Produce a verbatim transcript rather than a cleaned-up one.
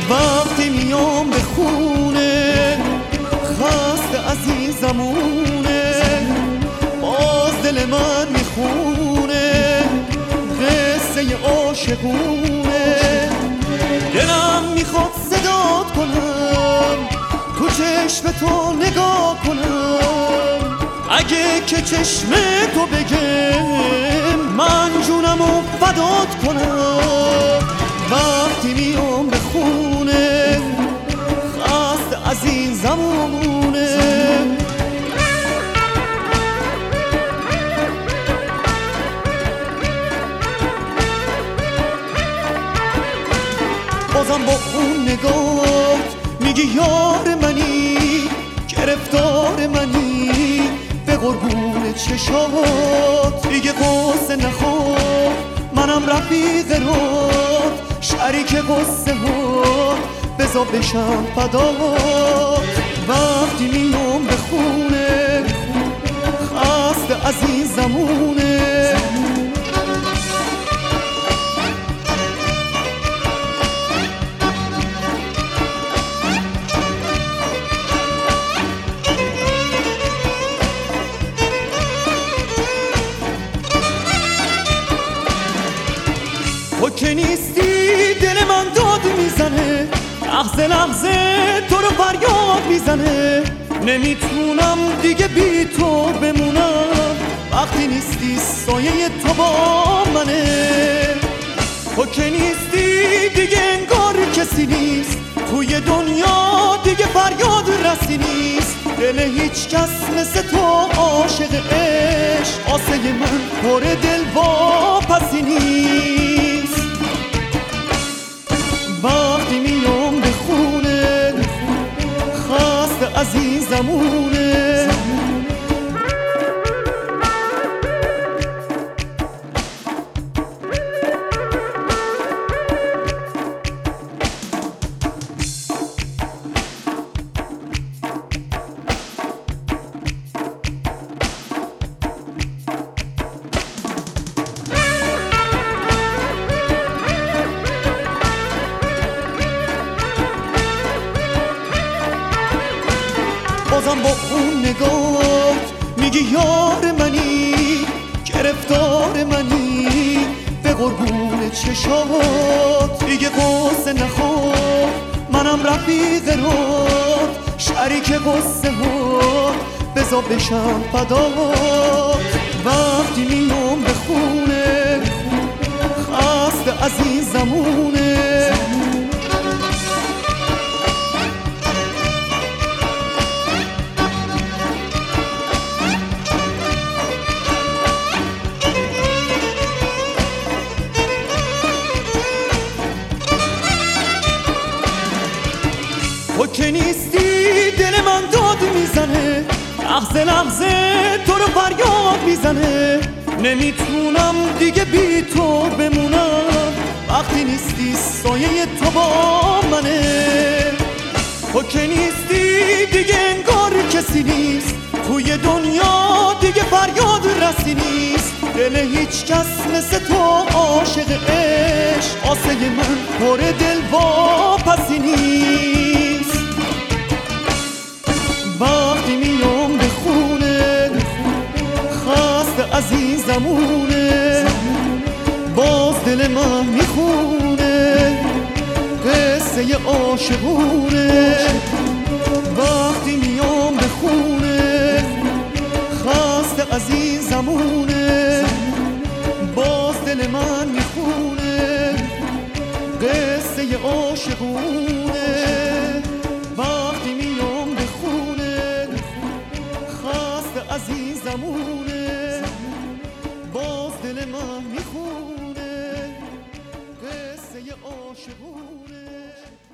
وقتی میام به خونه خسته عزیزمونه، باز دل من میخونه قصه عاشقونه. دلم میخواد صدات کنم، تو چشم تو نگاه کنم، اگه که چشم تو بگه من جونمو فدات کنم. وقتی میام به خونه خسته عزیزمونه، بازم با اون نگات میگی یار منی، گرفتار منی، به قربون چشات دیگه قصه نخور، منم رفیق رات، شریک قصه ها، بذار بشم فدات. وقتی میام به خونه خسته عزیزمونه، تو که نیستی دل من داد میزنه، لحظه لحظه تو رو فریاد میزنه، نمیتونم دیگه بی تو بمونم، وقتی نیستی سایه تو با منه. تو که نیستی دیگه انگار کسی نیست، توی دنیا دیگه فریاد رسی نیست، دل هیچ کس مثل تو عاشق عشق، آسه من پر دل واپسی نیست. وقتی میام به خونه خسته عزیزمونه، بازم با اون نگات میگی یار منی، گرفتار منی، به قربون چشات دیگه قصه نخور، منم رفیق رات، شریک قصه ها، بذار بشم فدات. وقتی میام به خونه خسته عزیزمونه، تو که نیستی دل من داد میزنه، لحظه لحظه تو رو فریاد میزنه، نمیتونم دیگه بی تو بمونم، وقتی نیستی سایه تو با منه. تو که نیستی دیگه انگار کسی نیست، توی دنیا دیگه فریاد رسی نیست، دل هیچ کس مثل تو عاشق عشق، آسه من پر دل واپسی نیست. وقتی میام به خونه خسته عزیزمونه، باز دل من میخونه قصه عاشقونه. وقتی میام به خونه خسته عزیزمونه، باز دل من میخونه قصه عاشقونه. وقتی میام به خونه خسته عزیزمونه، باز دل من میخونه قصه عاشقونه.